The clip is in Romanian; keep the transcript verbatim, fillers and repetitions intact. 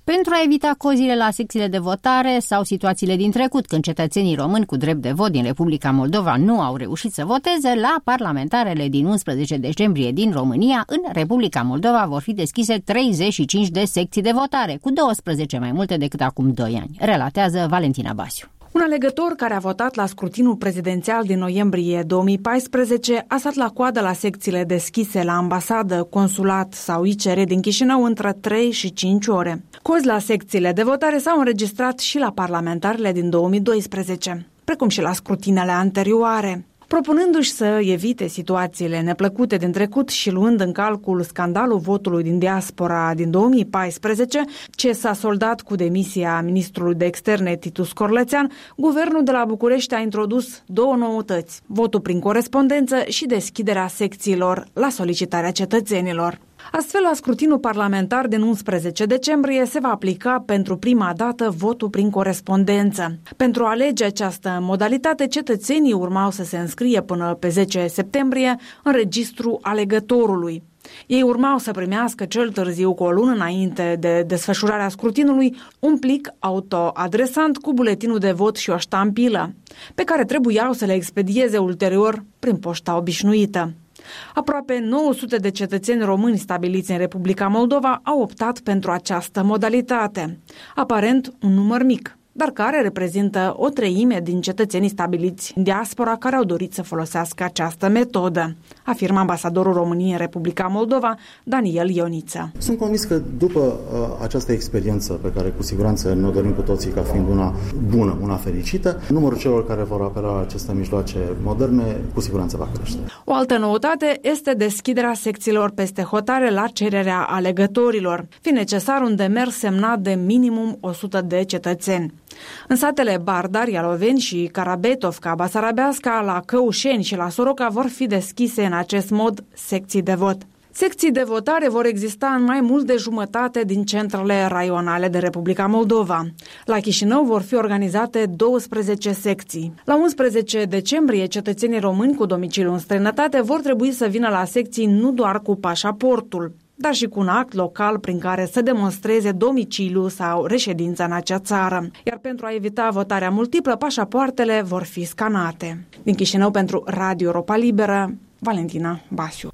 Pentru a evita cozile la secțiile de votare sau situațiile din trecut, când cetățenii români cu drept de vot din Republica Moldova nu au reușit să voteze, la parlamentarele din unsprezece decembrie din România, în Republica Moldova vor fi deschise treizeci și cinci de secții de votare, cu douăsprezece mai multe decât acum doi ani, relatează Valentina Basiu. Un alegător care a votat la scrutinul prezidențial din noiembrie două mii paisprezece a stat la coadă la secțiile deschise la ambasadă, consulat sau I C R din Chișinău între trei și cinci ore. Cozi la secțiile de votare s-au înregistrat și la parlamentarele din două mii doisprezece, precum și la scrutinele anterioare. Propunându-și să evite situațiile neplăcute din trecut și luând în calcul scandalul votului din diaspora din două mii paisprezece, ce s-a soldat cu demisia ministrului de externe Titu Scorlățean, guvernul de la București a introdus două noutăți: votul prin corespondență și deschiderea secțiilor la solicitarea cetățenilor. Astfel, la scrutinul parlamentar din unsprezece decembrie se va aplica pentru prima dată votul prin corespondență. Pentru a alege această modalitate, cetățenii urmau să se înscrie până pe zece septembrie în registrul alegătorului. Ei urmau să primească cel târziu cu o lună înainte de desfășurarea scrutinului un plic autoadresant cu buletinul de vot și o ștampilă, pe care trebuiau să le expedieze ulterior prin poșta obișnuită. Aproape nouă sute de cetățeni români stabiliți în Republica Moldova au optat pentru această modalitate, aparent un număr mic, dar care reprezintă o treime din cetățenii stabiliți în diaspora care au dorit să folosească această metodă, afirmă ambasadorul României în Republica Moldova, Daniel Ioniță. Sunt convins că după uh, această experiență, pe care cu siguranță ne-o dorim cu toții ca fiind una bună, una fericită, numărul celor care vor apela la aceste mijloace moderne cu siguranță va crește. O altă noutate este deschiderea secțiilor peste hotare la cererea alegătorilor, fiind necesar un demers semnat de minimum o sută de cetățeni. În satele Bardar, Ialoveni și Karabetovca, Basarabeasca, la Căușeni și la Soroca vor fi deschise în acest mod secții de vot. Secții de votare vor exista în mai mult de jumătate din centrele raionale de Republica Moldova. La Chișinău vor fi organizate douăsprezece secții. La unsprezece decembrie, cetățenii români cu domiciliu în străinătate vor trebui să vină la secții nu doar cu pașaportul, dar și cu un act local prin care să demonstreze domiciliu sau reședința în acea țară. Iar pentru a evita votarea multiplă, pașapoartele vor fi scanate. Din Chișinău pentru Radio Europa Liberă, Valentina Basiu.